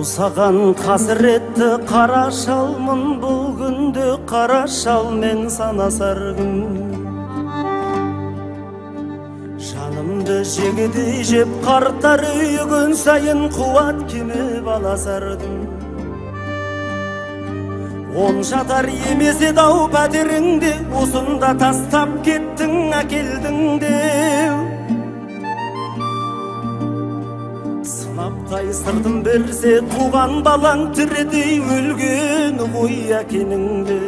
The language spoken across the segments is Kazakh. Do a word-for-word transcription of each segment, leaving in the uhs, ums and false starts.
саған қасіретті қара шалмын, бұл күнде қара шалмен санасар күн. Жанымды жегідей жеп қарттар үйі, күн сайын қуат кеміп аласардың. Он жатар емес еді ау пәтеріңде, осында тастап кеттің әкелдің деу. Сынаптай сырдым берсе туған балаң, тірідей өлген ғой әкеніңді.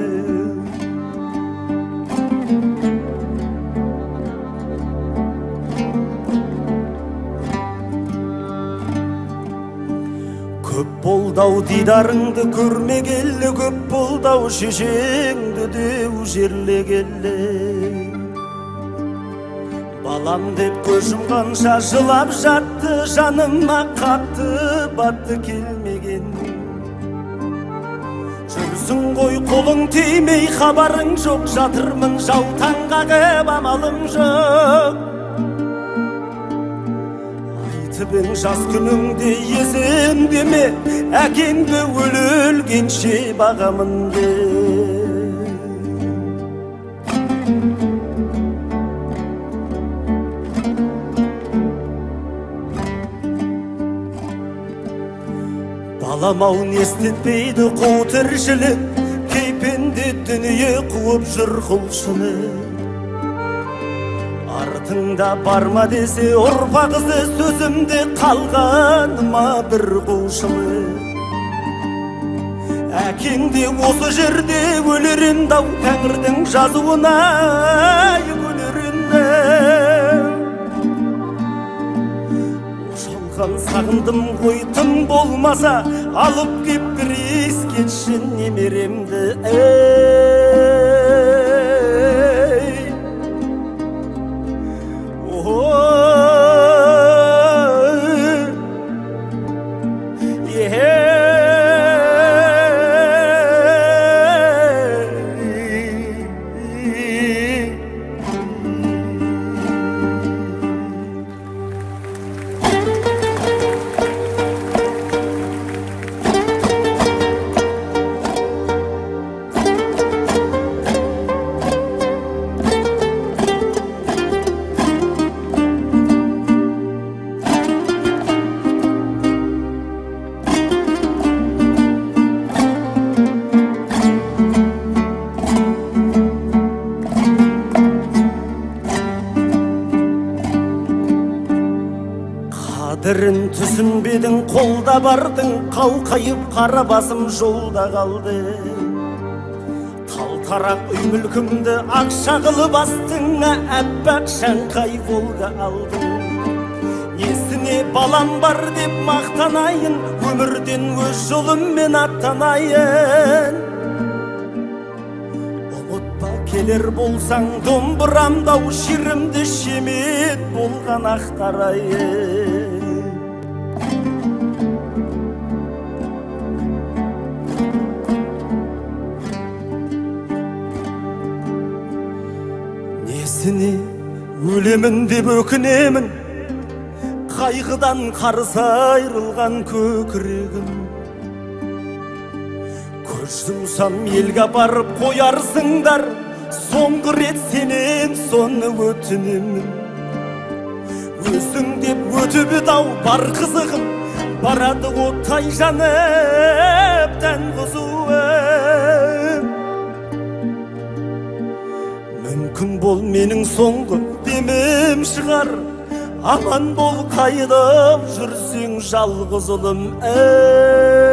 Көп болдау дидарыңды көрмегелі, көп болдау шешеңді деу жерлегелі. Балам деп көз жұмғанша жылап жатты, жаныма қатты батты келмеген. Жүрсің ғой қолың тимей, хабарың жоқ, жатырмын жаутаң қағып, амалым жоқ. Айтыбың жас күніңде есімде ме, әкеңді өлі өлгенше бағамын де. Балам-ау естетпейді қу тіршілік, кейпенде дүние қуып жүр құлшыны. Артыңда барма десе ұрпақ ізі, сөзімде қалғаныма бір қушылы. Әкеңде осы жерде өлерін-дау, тәңірдің жазуына көнерін-ді. Ошалған сағындым ғой, тым болмаса алып кеп бір ескетші немеремді. Қадірін түсінбедің, қолда бардың, қалқайып қара басым жолда қалды. Талтарақ үй мүлкімді ақша қылып астыңа, әппақ шаңқай волга алдың. Несіне балам бар деп мақтанайын, өмірден өз жолыммен аттанайын. Ұмытпа келер болсаң домбырамдау, шерімді шемет болған ақтарайын. Несіне өлемін деп өкінемін, қайғыдан қарыс айрылған көкірегім. Көз жұмсам елге апарып қоярсыңдар, соңғы рет сенен соны өтінемін. Өзің деп өтіп еді-ау бар қызығым, барады оттай жанып тән қызуым. Мүмкін бол менің соңғы демім шығар, аман бол қайдап жүрсең жалғыз ұлым.